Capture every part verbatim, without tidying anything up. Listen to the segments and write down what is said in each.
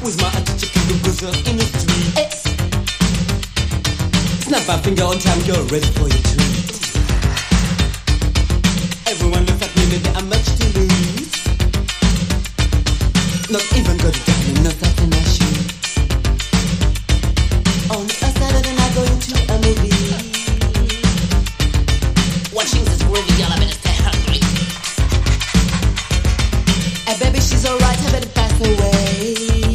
with my chicken burger in the street. Eh. Snap my finger on time, girl, ready for your treat. Everyone looks at me, maybe I'm much to lose. Not even got it down, and nothing I shoot. On a Saturday night, going to a movie. Watching this movie, girl, I better stay hungry. Hey, baby, she's alright, I better pass away.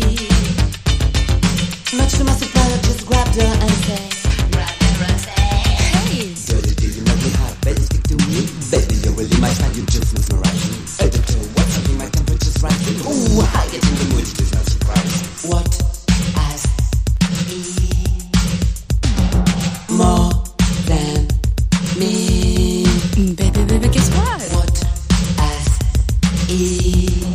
Much to my surprise, I just grabbed her and say, grab her and say, hey. Dirty deal, you make me hot, better stick to me. Baby, you're really my style, you just mesmerize me. Editor, what's happening, my temperature's rising. Ooh, I get in the mood, it is not surprising. What has been more than me? Baby, baby, guess what? What has been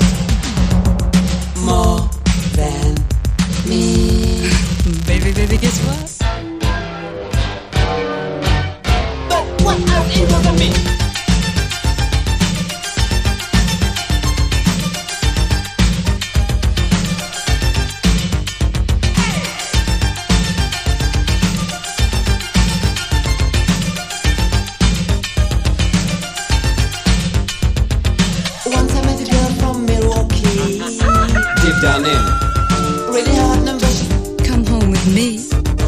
more than me? Baby, baby, guess what? But what has been more than me? Once I met a girl from Milwaukee. Deep down in. Really hard number. She, Come home with me.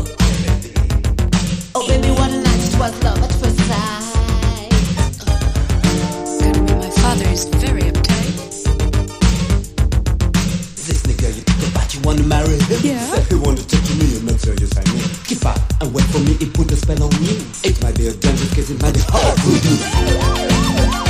oh baby, what a night. It was love at first sight. Gonna be my father is very uptight. This nigga you talk about, you wanna marry him? Yeah. Said he wanted to talk to me and not serious, I mean. Keep up and wait for me, he put a spell on you. It might be a dangerous case, it might be hard to do.